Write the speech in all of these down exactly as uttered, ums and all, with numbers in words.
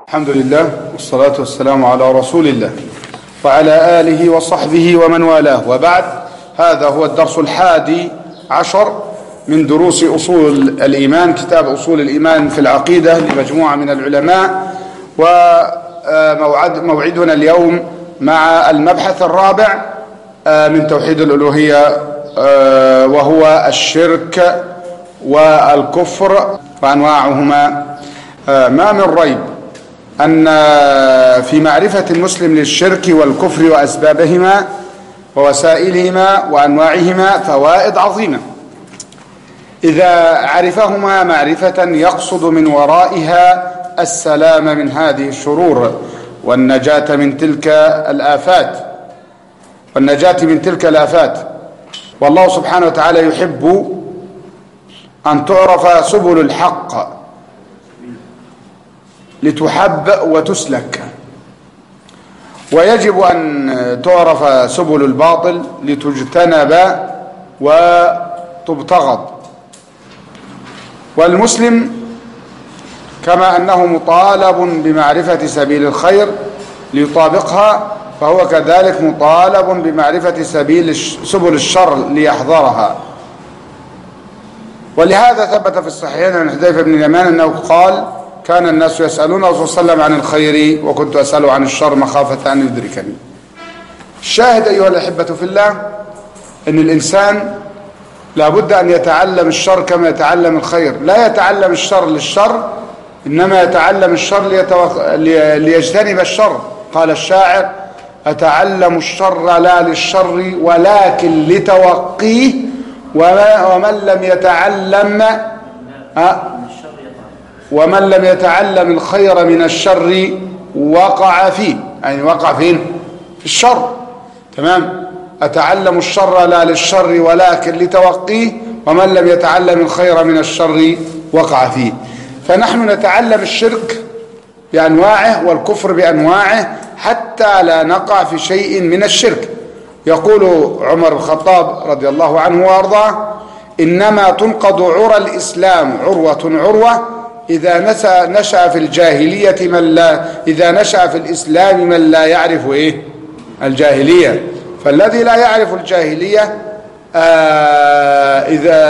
الحمد لله والصلاة والسلام على رسول الله وعلى آله وصحبه ومن والاه، وبعد. هذا هو الدرس الحادي عشر من دروس أصول الإيمان، كتاب أصول الإيمان في العقيدة لمجموعة من العلماء، وموعدنا اليوم مع المبحث الرابع من توحيد الألوهية، وهو الشرك والكفر وأنواعهما. ما من ريب أن في معرفة المسلم للشرك والكفر وأسبابهما ووسائلهما وأنواعهما فوائد عظيمة إذا عرفهما معرفة يقصد من ورائها السلام من هذه الشرور والنجاة من تلك الآفات والنجاة من تلك الآفات. والله سبحانه وتعالى يحب أن تعرف سبل الحق لتحب وتسلك، ويجب أن تعرف سبل الباطل لتجتنب وتبتغض. والمسلم كما أنه مطالب بمعرفة سبيل الخير ليطابقها، فهو كذلك مطالب بمعرفة سبيل سبل الشر ليحذرها. ولهذا ثبت في الصحيحين عن حذيفة بن اليمان أنه قال: كان الناس يسألون الرسول صلى الله عليه وسلم عن الخير وكنت أسأله عن الشر مخافة أن يدركني. الشاهد أيها الأحبة في الله أن الإنسان لابد أن يتعلم الشر كما يتعلم الخير، لا يتعلم الشر للشر، إنما يتعلم الشر ليتوق... ليجتنب الشر. قال الشاعر: أتعلم الشر لا للشر ولكن لتوقيه، ومن لم يتعلم أه ومن لم يتعلم الخير من الشر وقع فيه، يعني وقع فين؟ في الشر. تمام. أتعلم الشر لا للشر ولكن لتوقيه، ومن لم يتعلم الخير من الشر وقع فيه. فنحن نتعلم الشرك بأنواعه والكفر بأنواعه حتى لا نقع في شيء من الشرك. يقول عمر بن الخطاب رضي الله عنه وارضاه: إنما تنقض عرى الإسلام عروة عروة إذا نشأ نشأ في الجاهلية من لا إذا نشأ في الإسلام من لا يعرف إيه الجاهلية. فالذي لا يعرف الجاهلية آه إذا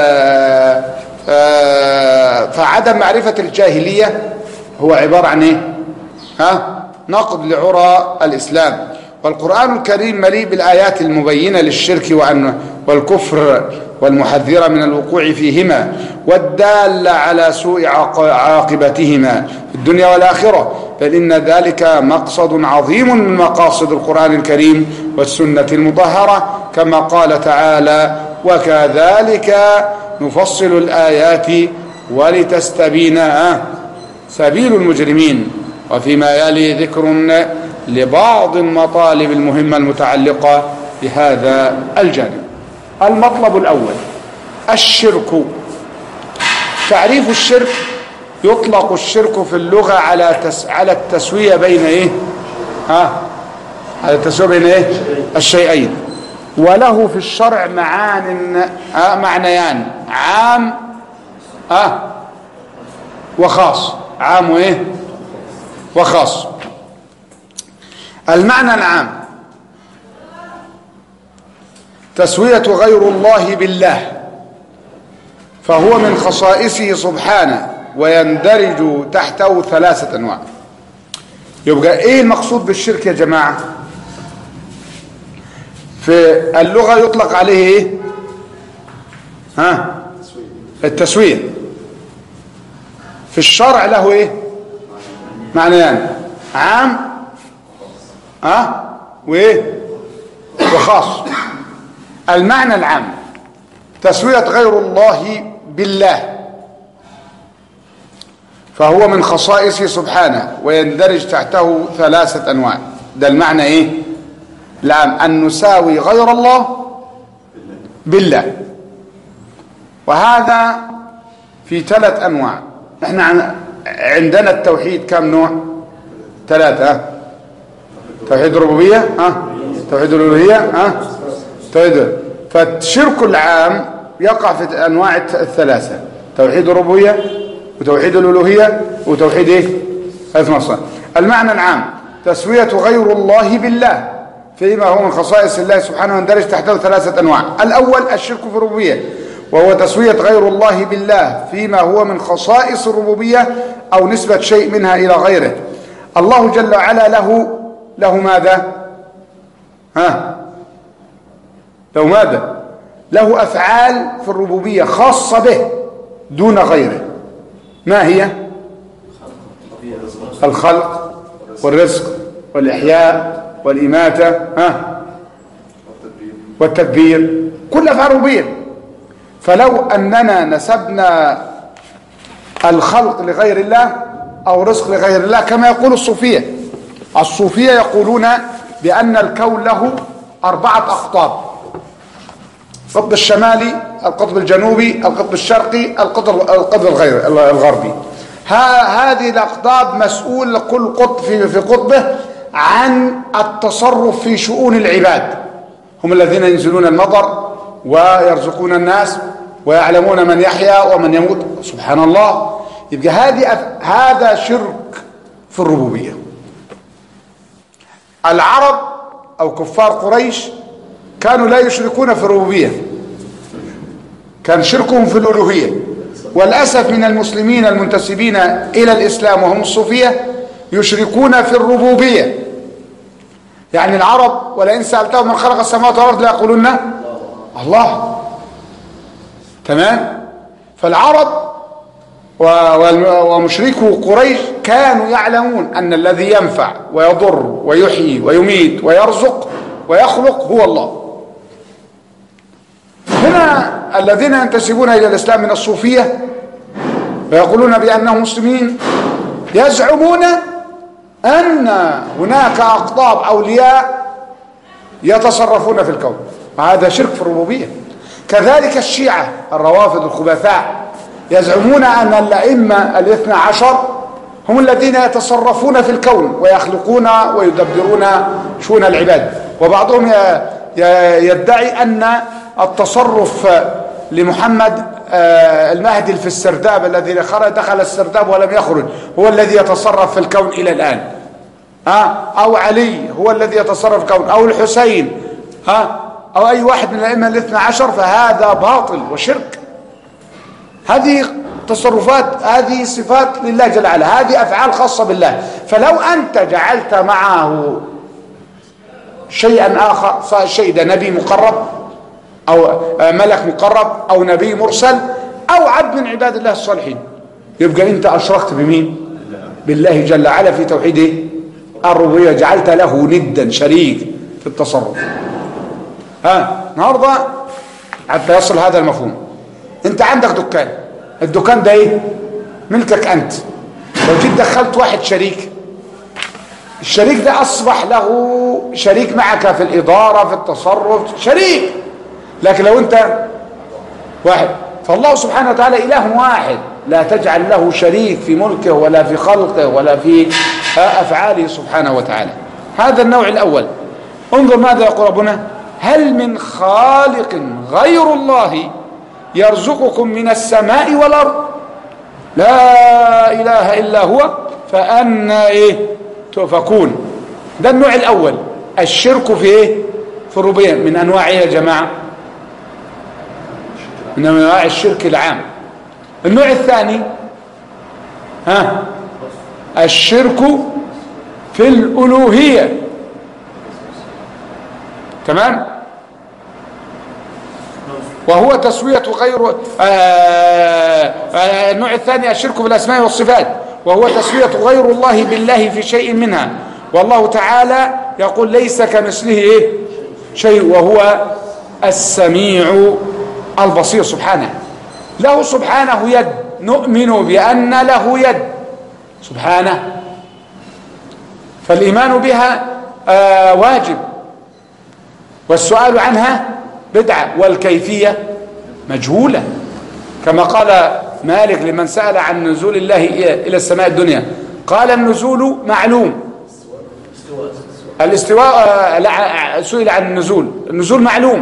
آه فعدم معرفة الجاهلية هو عبارة عن إيه؟ ها؟ نقض لعرى الإسلام. والقرآن الكريم مليء بالآيات المبينة للشرك والكفر والمحذرة من الوقوع فيهما والدالة على سوء عاقبتهما في الدنيا والآخرة، بل إن ذلك مقصد عظيم من مقاصد القرآن الكريم والسنة المطهرة، كما قال تعالى: وكذلك نفصل الآيات ولتستبين سبيل المجرمين. وفيما يلي ذكر لبعض المطالب المهمة المتعلقة بهذا الجانب. المطلب الأول: الشرك. تعريف الشرك: يطلق الشرك في اللغة على تس... على التسوية بين ايه؟ ها؟ على التسوية بين ايه؟ الشيئين. وله في الشرع معان ها معنيان: عام ها وخاص. عام وايه؟ وخاص. المعنى العام: تسوية غير الله بالله، فهو من خصائصه سبحانه ويندرج تحته ثلاثة أنواع. يبقى إيه المقصود بالشرك يا جماعة؟ في اللغة يطلق عليه إيه؟ ها؟ التسوية. في الشرع له إيه؟ معنيان: عام ها وإيه؟ وخاص. المعنى العام: تسوية غير الله بالله، فهو من خصائصه سبحانه ويندرج تحته ثلاثة أنواع. ده المعنى إيه؟ العام: أن نساوي غير الله بالله. وهذا في ثلاث أنواع. نحن عندنا التوحيد كم نوع؟ ثلاثة. توحيد الربوبية، ها؟ توحيد الألوهية، ها؟ توحيد. فالشرك العام يقع في الأنواع الثلاثة: توحيد الربوبية وتوحيد الألوهية وتوحيد ايه؟ الأسماء والصفات. المعنى العام تسوية غير الله بالله فيما هو من خصائص الله سبحانه ويندرج تحته ثلاثة أنواع. الأول الشرك في الربوبية، وهو تسوية غير الله بالله فيما هو من خصائص الربوبية أو نسبة شيء منها إلى غيره. الله جل وعلا له له ماذا؟ ها؟ له ماذا؟ له أفعال في الربوبية خاصة به دون غيره. ما هي؟ الخلق والرزق والإحياء والإماتة، ها؟ والتدبير، كل أفعال ربوبية. فلو أننا نسبنا الخلق لغير الله أو رزق لغير الله كما يقول الصوفية، الصوفية يقولون بأن الكون له أربعة أقطاب: القطب الشمالي، القطب الجنوبي، القطب الشرقي، القطب القطب الغير الغربي. هذه الأقطاب مسؤول كل قطب في في قطبه عن التصرف في شؤون العباد. هم الذين ينزلون المطر ويرزقون الناس ويعلمون من يحيا ومن يموت. سبحان الله. يبقى هذه هذا شرك في الربوبية. العرب أو كفار قريش كانوا لا يشركون في الربوبية، كان شركهم في الألوهية. والأسف من المسلمين المنتسبين إلى الإسلام وهم الصوفية يشركون في الربوبية. يعني العرب ولئن سألتهم من خلق السماوات والأرض ليقولون الله. تمام. فالعرب ومشركو قريش كانوا يعلمون أن الذي ينفع ويضر ويحيي ويميت ويرزق ويخلق هو الله. هنا الذين ينتسبون إلى الإسلام من الصوفية ويقولون بأنهم مسلمين يزعمون أن هناك أقطاب أولياء يتصرفون في الكون، وهذا شرك في الربوبية. كذلك الشيعة الروافض الخبثاء يزعمون أن الأئمة الاثنى عشر هم الذين يتصرفون في الكون ويخلقون ويدبرون شؤون العباد. وبعضهم يدعي أن التصرف لمحمد المهدي في السرداب الذي خرج دخل السرداب ولم يخرج هو الذي يتصرف في الكون إلى الآن، أو علي هو الذي يتصرف في الكون، أو الحسين، أو أي واحد من الأئمة الاثنى عشر. فهذا باطل وشرك. هذه تصرفات، هذه صفات لله جل وعلا، هذه أفعال خاصة بالله. فلو أنت جعلت معه شيئا آخر، شيء ده نبي مقرب أو ملك مقرب أو نبي مرسل أو عبد من عباد الله الصالحين، يبقى أنت أشركت بمين؟ بالله جل وعلا في توحيده الربوبية، جعلت له ندا شريك في التصرف. ها النهارده حتى يصل هذا المفهوم، أنت عندك دكان، الدكان ده إيه؟ ملكك أنت. لو جيت دخلت واحد شريك، الشريك ده أصبح له شريك معك في الإدارة في التصرف، شريك. لكن لو أنت واحد، فالله سبحانه وتعالى إله واحد، لا تجعل له شريك في ملكه ولا في خلقه ولا في أفعاله سبحانه وتعالى. هذا النوع الأول. انظر ماذا يقول ربنا: هل من خالق غير الله يرزقكم من السماء والأرض لا إله إلا هو فأنا إيه تؤفكون. ده النوع الأول، الشرك في إيه؟ في الربوبية. من أنواع إيه يا جماعة؟ من أنواع الشرك العام. النوع الثاني ها الشرك في الألوهية. تمام. وهو تسوية غير النوع الثاني الشرك في الأسماء والصفات، وهو تسوية غير الله بالله في شيء منها. والله تعالى يقول ليس كمثله إيه؟ شيء وهو السميع البصير سبحانه. له سبحانه يد، نؤمن بأن له يد سبحانه، فالإيمان بها آه واجب، والسؤال عنها بدعة، والكيفية مجهولة. كما قال مالك لمن سأل عن نزول الله إلى السماء الدنيا، قال النزول معلوم. الاستواء لا، سئل عن النزول، النزول معلوم.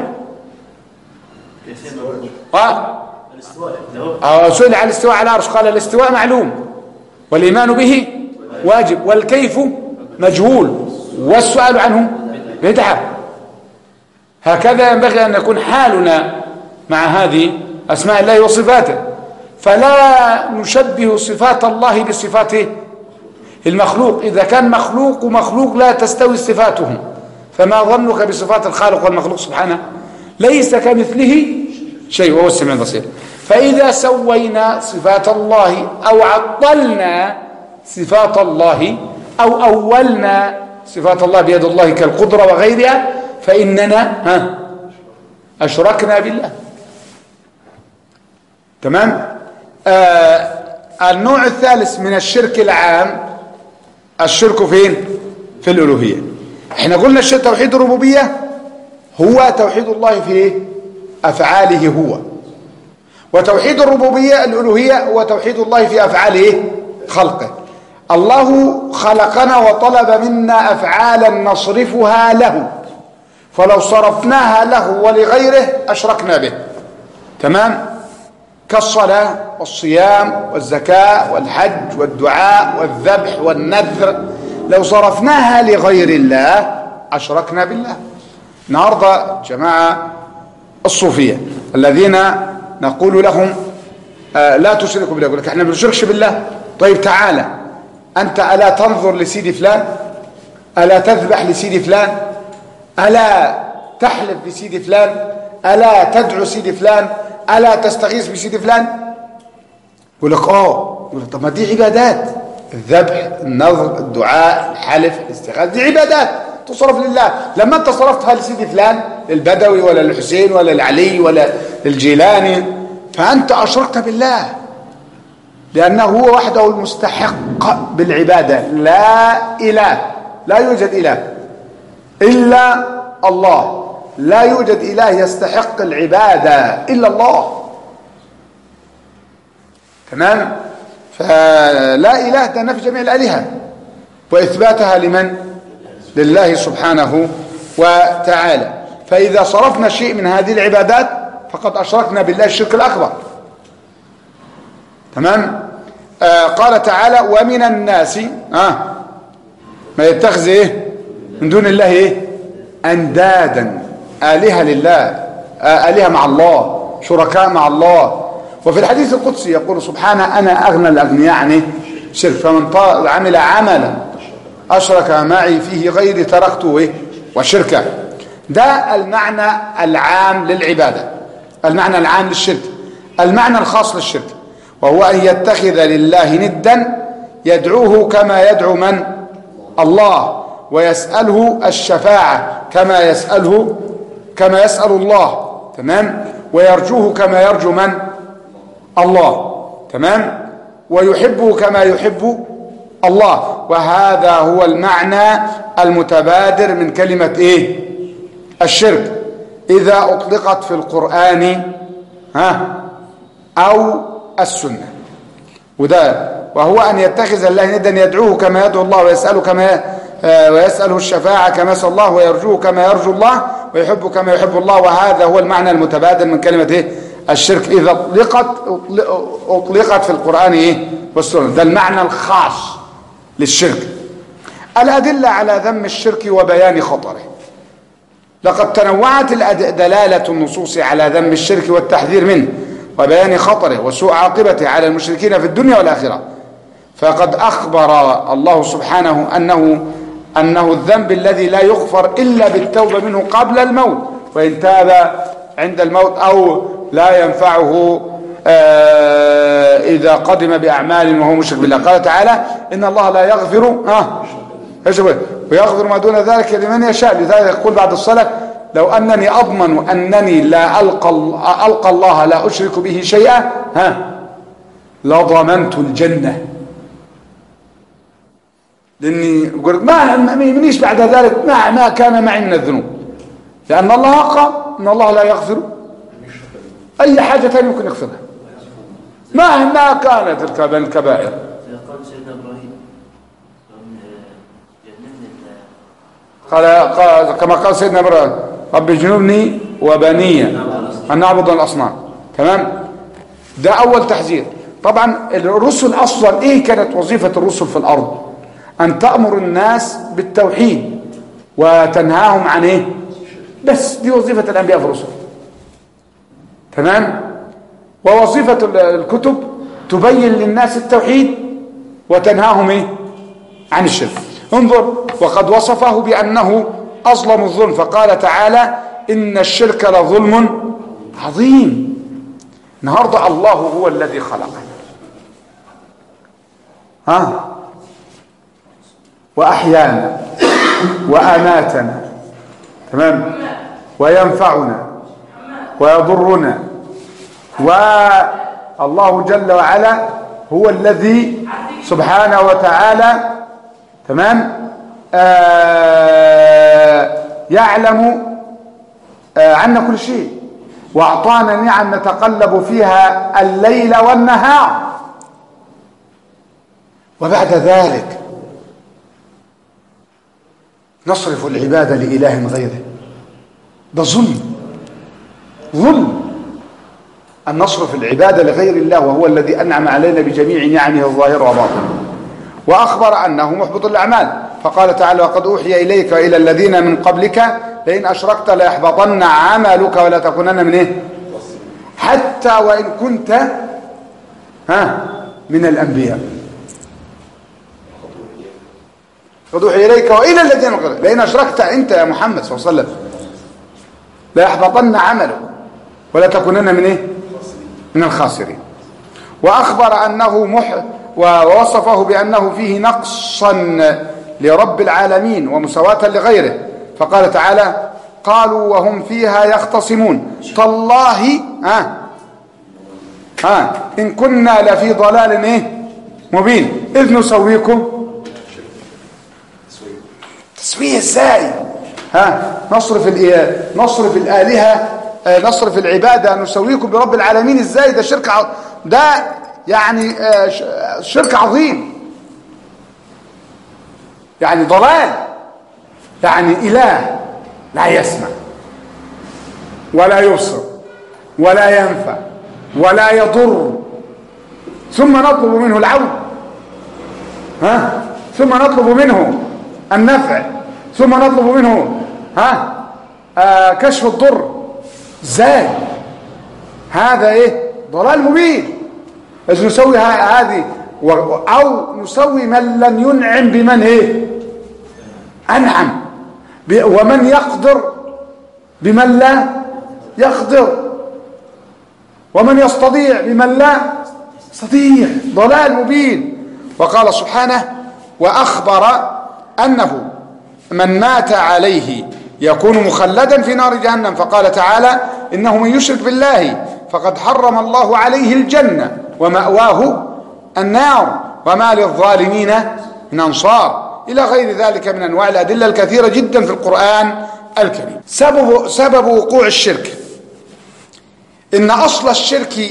اه سئل عن الاستواء على العرش، قال الاستواء معلوم والإيمان به واجب، والكيف مجهول، والسؤال عنه بدعة. هكذا ينبغي أن يكون حالنا مع هذه أسماء الله وصفاته، فلا نشبه صفات الله بصفات المخلوق. إذا كان مخلوق ومخلوق لا تستوي صفاتهم، فما ظنك بصفات الخالق والمخلوق سبحانه؟ ليس كمثله شيء وهو السميع البصير. فإذا سوينا صفات الله أو عطلنا صفات الله أو أولنا صفات الله بيد الله كالقدرة وغيرها، فإننا ها أشركنا بالله. تمام. آه النوع الثالث من الشرك العام الشرك فين؟ في الألوهية. احنا قلنا الشرك توحيد الربوبية هو توحيد الله في أفعاله هو، وتوحيد الربوبية الألوهية هو توحيد الله في أفعاله خلقه. الله خلقنا وطلب منا أفعالا نصرفها له، فلو صرفناها له ولغيره أشركنا به. تمام. كالصلاة والصيام والزكاة والحج والدعاء والذبح والنذر، لو صرفناها لغير الله أشركنا بالله. النهارده جماعة الصوفية الذين نقول لهم آه لا تشركوا بالله، يقول لك احنا ما بنشركش بالله. طيب تعالى أنت ألا تنظر لسيدي فلان؟ ألا تذبح لسيدي فلان؟ ألا تحلف بسيدي فلان؟ ألا تدعو سيدي فلان؟ ألا تستغيث بسيدي فلان؟ يقول لك اه. يقول لك طب ما دي عبادات، الذبح، النظر، الدعاء، الحلف، الاستغاثة، دي عبادات تصرف لله. لما انت صرفتها لسيدي فلان، للبدوي ولا للحسين ولا للعلي ولا للجيلاني، فأنت أشركت بالله، لأنه هو وحده المستحق بالعبادة. لا إله، لا يوجد إله إلا الله، لا يوجد إله يستحق العبادة إلا الله. تمام. فلا إله ده نفي جميع الآلهة وإثباتها لمن؟ لله سبحانه وتعالى. فإذا صرفنا شيء من هذه العبادات فقد أشركنا بالله الشرك الأكبر. تمام. آه قال تعالى ومن الناس آه ما يتخذ إيه من دون الله إيه أندادا آلهة لله، آه آلهة مع الله، شركاء مع الله. وفي الحديث القدسي يقول سبحانه أنا أغنى الأغنياء عن شرك، فمن عمل عملا أشرك معي فيه غيري تركته إيه وشركه. ده المعنى العام للعبادة، المعنى العام للشرك. المعنى الخاص للشرك وهو أن يتخذ لله ندا يدعوه كما يدعو من؟ الله، ويسأله الشفاعة كما يسأله كما يسأل الله. تمام. ويرجوه كما يرجو من؟ الله. تمام. ويحبه كما يحب الله. وهذا هو المعنى المتبادر من كلمة ايه الشرك إذا أطلقت في القرآن ها أو السنة. وده وهو أن يتخذ الله ندا يدعوه كما يدعو الله، ويسأله كما ويسأله الشفاعة كما يسأل الله، ويرجوه كما يرجو الله، ويحبه كما يحب الله. وهذا هو المعنى المتبادر من كلمة ايه الشرك إذا أطلقت أطلقت في القرآن ايه والسنة. ده المعنى الخاص للشرك. الأدلة على ذم الشرك وبيان خطره. لقد تنوعت دلالة النصوص على ذم الشرك والتحذير منه وبيان خطره وسوء عاقبته على المشركين في الدنيا والآخرة. فقد أخبر الله سبحانه أنه أنه الذنب الذي لا يغفر إلا بالتوبة منه قبل الموت، وإن تاب عند الموت أو لا ينفعه إذا قدم بأعمال وهو مشرك بالله. قال تعالى إن الله لا يغفر آه ويغفر ما دون ذلك لمن يشاء. لذلك يقول بعد الصلاة لو أنني أضمن أنني لا ألقى, ألقى الله لا أشرك به شيئا ها لضمنت الجنة. لأني قلت ما منيش بعد ذلك ما, ما كان معي من الذنوب، لأن الله قال إن الله لا يغفر أي حاجة ثانية يمكن يغفرها مهما كانت الكبائر. قال كما قال سيدنا إبراهيم رب اجنبني وبني أن نعبد الأصنام. تمام. ده أول تحذير. طبعا الرسل أصلا إيه كانت وظيفة الرسل في الأرض؟ أن تأمر الناس بالتوحيد وتنهاهم عن إيه؟ بس دي وظيفة الأنبياء والرسل. تمام؟ ووظيفة الكتب تبين للناس التوحيد وتنهاهم إيه؟ عن الشرك. انظر، وقد وصفه بأنه أظلم الظلم، فقال تعالى إن الشرك لظلم عظيم. النهارده الله هو الذي خلقنا، ها، وأحيانا وأماتنا، تمام، وينفعنا ويضرنا، والله جل وعلا هو الذي سبحانه وتعالى، تمام، آه يعلم آه عنا كل شيء، واعطانا نعم نتقلب فيها الليل والنهار. وبعد ذلك نصرف العبادة لإله غيره. ده ظلم، ظلم أن نصرف العبادة لغير الله وهو الذي أنعم علينا بجميع نعمه الظاهرة وباطنة. وأخبر أنه محبط الأعمال، فقال تعالى وقد أوحي إليك وإلى الذين من قبلك لئن أشركت ليحبطن عملك ولا تكونن من إيه؟ حتى وإن كنت ها من الأنبياء. قد أوحي إليك وإلى الذين من قبلك لئن أشركت أنت يا محمد صلى الله عليه وسلم ليحبطن عملك ولا تكونن من إيه؟ من الخاسرين. وأخبر أنه مح ووصفه بأنه فيه نقصا لرب العالمين ومساواة لغيره، فقال تعالى قالوا وهم فيها يختصمون تالله ها ها إن كنا لفي ضلال إيه؟ مبين إذ نسويكم. تسويه ازاي؟ ها نصرف نصرف الآلهة، نصرف العبادة، نسويكم برب العالمين ازاي؟ ده شرك ع... ده يعني شرك عظيم، يعني ضلال، يعني إله لا يسمع ولا يبصر ولا ينفع ولا يضر، ثم نطلب منه العون، ها ثم نطلب منه النفع، ثم نطلب منه ها آه كشف الضر. ازاي؟ هذا ايه؟ ضلال مبين. إذ نسوي هذه او نسوي من لم ينعم بمن ايه؟ انعم، ومن يقدر بمن لا يقدر، ومن يستطيع بمن لا يستطيع. ضلال مبين. وقال سبحانه واخبر أنه من مات عليه يكون مخلدا في نار جهنم، فقال تعالى إنه من يشرك بالله فقد حرم الله عليه الجنة ومأواه النار وما للظالمين من أنصار، إلى غير ذلك من أنواع الأدلة الكثيرة جدا في القرآن الكريم. سبب, سبب وقوع الشرك، إن أصل الشرك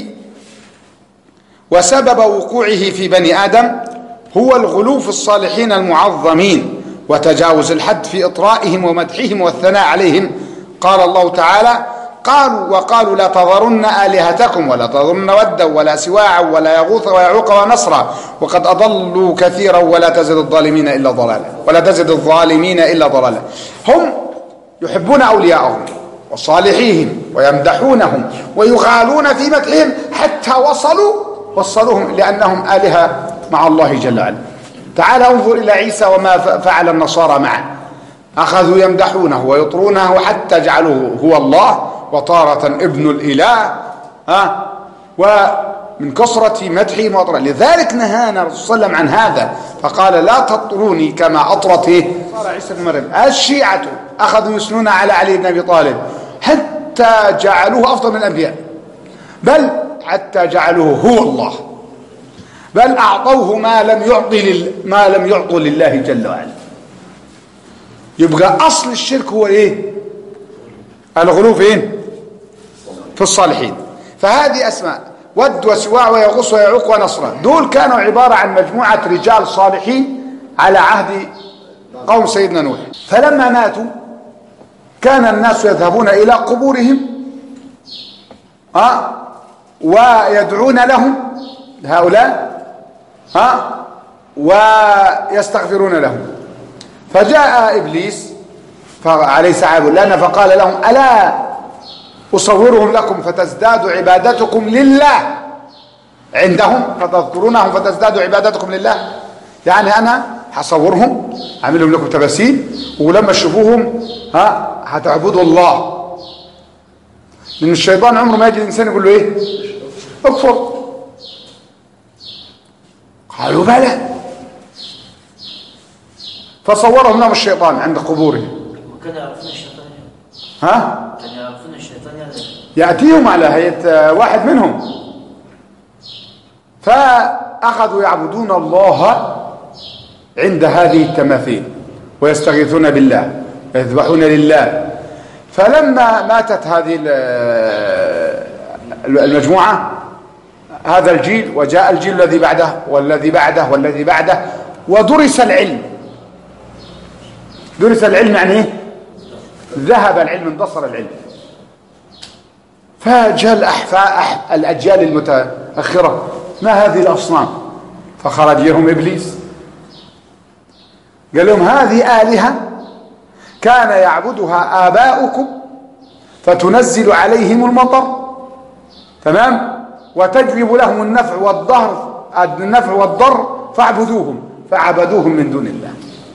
وسبب وقوعه في بني آدم هو الغلو في الصالحين المعظمين وتجاوز الحد في إطرائهم ومدحهم والثناء عليهم. قال الله تعالى قالوا وقالوا لا تذرن آلهتكم ولا تذرن ودا ولا سواعا ولا يغوث ويعوق ونصرا وقد أضلوا كثيرا ولا تزد الظالمين إلا ضلالا ولا تزد الظالمين إلا ضلالا. هم يحبون أولياءهم وصالحيهم ويمدحونهم ويغالون في مدحهم حتى وصلوا وصلوهم لأنهم آلهة مع الله جل وعلا. تعال انظر إلى عيسى وما فعل النصارى معه، أخذوا يمدحونه ويطرونه حتى جعلوه هو الله وطارة ابن الإله، ها ومن كثرة مدحهم وطرة. لذلك نهانا الرسول صلى الله عليه وسلم عن هذا، فقال لا تطروني كما أطرت صار عيسى بن مريم. الشيعة أخذوا يثنون على علي بن أبي طالب حتى جعلوه أفضل من الأنبياء، بل حتى جعلوه هو الله، بل أعطوه ما لم يعطي لل... ما لم يعطوا لله جل وعلا. يبقى أصل الشرك هو إيه؟ الغلو فين؟ في الصالحين. فهذه أسماء ود وسواع ويغوث ويعوق ونصرا، دول كانوا عبارة عن مجموعة رجال صالحين على عهد قوم سيدنا نوح. فلما ماتوا كان الناس يذهبون إلى قبورهم ها ويدعون لهم هؤلاء ها ويستغفرون لهم. فجاء إبليس عليه السلام لنا فقال لهم ألا أصورهم لكم فتزداد عبادتكم لله عندهم، فتذكرونهم فتزداد عبادتكم لله. يعني أنا هصورهم أعملهم لكم تماثيل، ولما تشوفوهم ها هتعبدوا الله. لأن الشيطان عمره ما يجي الإنسان يقول له إيه؟ اكفر. قالوا بلى. فصورهم لهم الشيطان عند قبورهم. وكان يعرفون الشيطان ها؟ كان يعرفون الشيطان يعني يأتيهم على هيئة واحد منهم، فأخذوا يعبدون الله عند هذه التماثيل ويستغيثون بالله ويذبحون لله. فلما ماتت هذه المجموعة هذا الجيل، وجاء الجيل الذي بعده والذي بعده والذي بعده، ودرس العلم. درس العلم يعني ايه؟ ذهب العلم، اندثر العلم. فجاء الأحفاء الأجيال المتأخرة ما هذه الأصنام؟ فخرج لهم إبليس قال لهم هذه آلهة كان يعبدها آباؤكم فتنزل عليهم المطر، تمام، وتجلب لهم النفع والضر النفع والضر فاعبدوهم، فعبدوهم من دون الله.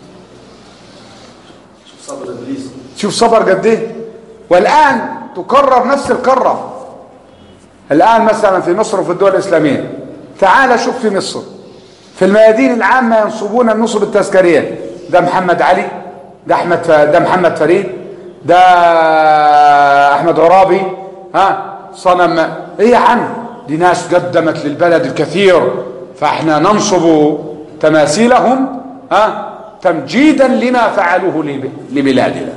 صبر إبليس. شوف صبر قد ايه. والآن تكرر نفس الكرة. الآن مثلا في مصر وفي الدول الإسلامية، تعال شوف في مصر في الميادين العامة ينصبون النصب التذكارية، ده محمد علي، ده أحمد ده محمد فريد، ده أحمد عرابي، ها صنم. ايه يا عم؟ دي ناس قدمت للبلد الكثير، فاحنا ننصب تماثيلهم ها تمجيدا لما فعلوه لبلادنا.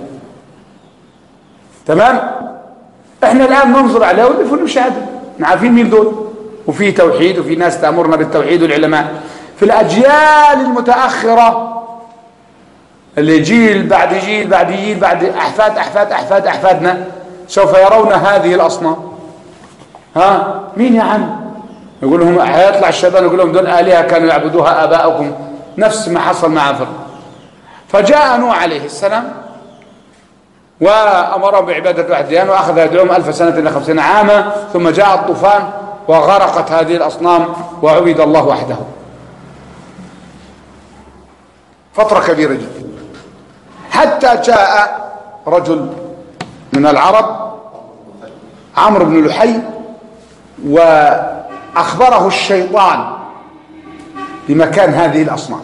تمام. احنا الان ننظر عليه ونفهم مشاهده، عارفين مين دول، وفي توحيد وفي ناس تأمرنا بالتوحيد والعلماء. في الاجيال المتاخره اللي جيل بعد جيل بعد جيل بعد احفاد احفاد احفاد احفادنا سوف يرون هذه الاصنام. ها مين يا عم؟ يقول لهم هيطلع الشيطان يقول لهم دول آلهة كانوا يعبدوها آباؤكم، نفس ما حصل مع فرعون. فجاء نوح عليه السلام وأمرهم بعبادة واحد ديان، وأخذ يدعوهم ألف سنة إلى خمسين عاما، ثم جاء الطوفان وغرقت هذه الأصنام وعبد الله وحده فترة كبيرة جدا، حتى جاء رجل من العرب عمرو بن لحي وأخبره الشيطان بمكان هذه الأصنام،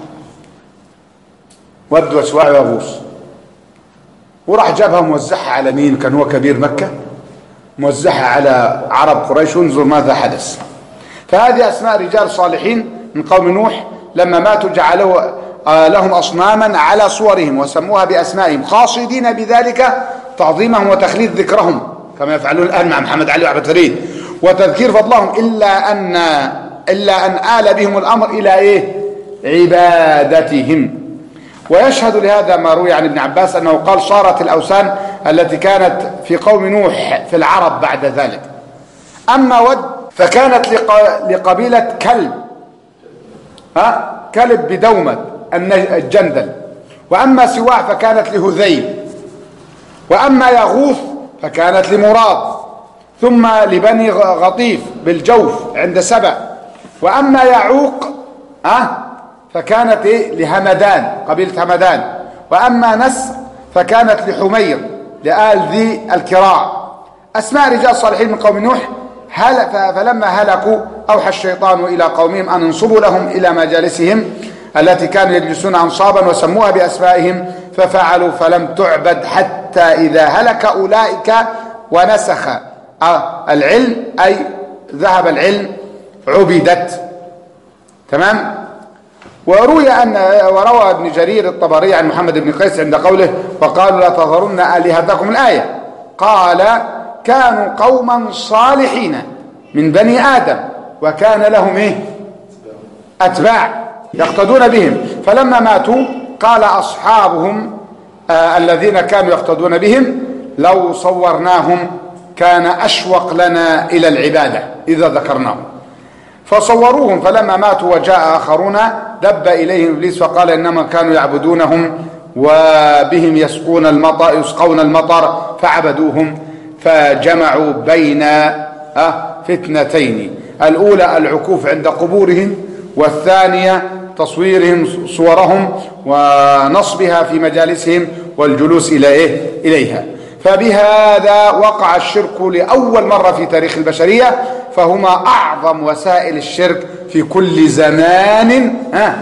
ود وسواع وغوص، وراح جابها موزعها على مين؟ كان هو كبير مكة، موزعها على عرب قريش، وانظر ماذا حدث. فهذه أسماء رجال صالحين من قوم نوح لما ماتوا جعلوا لهم أصناما على صورهم وسموها بأسمائهم قاصدين بذلك تعظيمهم وتخليد ذكرهم كما يفعلون الآن مع محمد علي وعبد فريد وتذكير فضلهم، إلا أن إلا أن آل بهم الأمر إلى إيه؟ عبادتهم. ويشهد لهذا ما روي عن ابن عباس أنه قال صارت الأوثان التي كانت في قوم نوح في العرب بعد ذلك. أما ود فكانت لقبيلة كلب، ها كلب بدومة الجندل. وأما سواع فكانت لهذيل. وأما يغوث فكانت لمراد، ثم لبني غطيف بالجوف عند سبأ. وأما يعوق أه فكانت إيه؟ لهمدان، قبيلة همدان. وأما نسر فكانت لحمير لآل ذي الكراع. أسماء رجال صالحين من قوم نوح. هل فلما هلكوا أوحى الشيطان إلى قومهم أن انصبوا لهم إلى مجالسهم التي كانوا يجلسون أنصابا وسموها بأسمائهم، ففعلوا فلم تعبد حتى إذا هلك أولئك ونسخ العلم، أي ذهب العلم، عبدت. تمام. وروي أن وروى ابن جرير الطبري عن محمد بن قيس عند قوله وقالوا لا تذرن آلهتكم الآية، قال كانوا قوما صالحين من بني آدم وكان لهم إيه؟ أتباع يقتدون بهم، فلما ماتوا قال أصحابهم آه الذين كانوا يقتدون بهم لو صورناهم كان أشوق لنا إلى العبادة إذا ذكرناهم. فصوروهم، فلما ماتوا وجاء آخرون دب إليهم إبليس فقال إنما كانوا يعبدونهم وبهم يسقون المطر يسقون المطر فعبدوهم، فجمعوا بين فتنتين، الأولى العكوف عند قبورهم، والثانية تصويرهم صورهم ونصبها في مجالسهم والجلوس إليه إليها. فبهذا وقع الشرك لأول مرة في تاريخ البشرية، فهما أعظم وسائل الشرك في كل زمان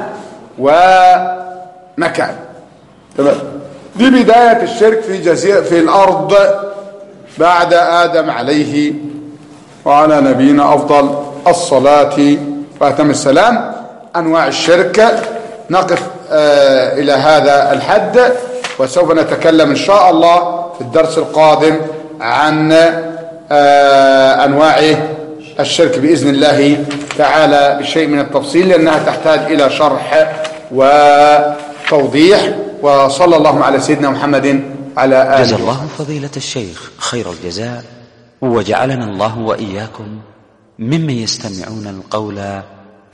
ومكان. دي بداية الشرك في جزيرة في الأرض بعد آدم عليه وعلى نبينا أفضل الصلاة وأتم السلام. أنواع الشرك نقف آه إلى هذا الحد، وسوف نتكلم إن شاء الله في الدرس القادم عن آه أنواع الشرك بإذن الله تعالى بشيء من التفصيل، لأنها تحتاج إلى شرح وتوضيح. وصلى الله على سيدنا محمد على آله. جزا الله فضيلة الشيخ خير الجزاء، وجعلنا الله وإياكم ممن يستمعون القول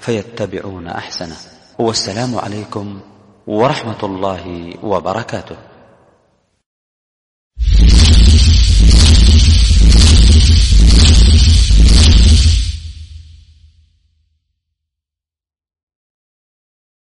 فيتبعون أحسنه. والسلام عليكم ورحمة الله وبركاته.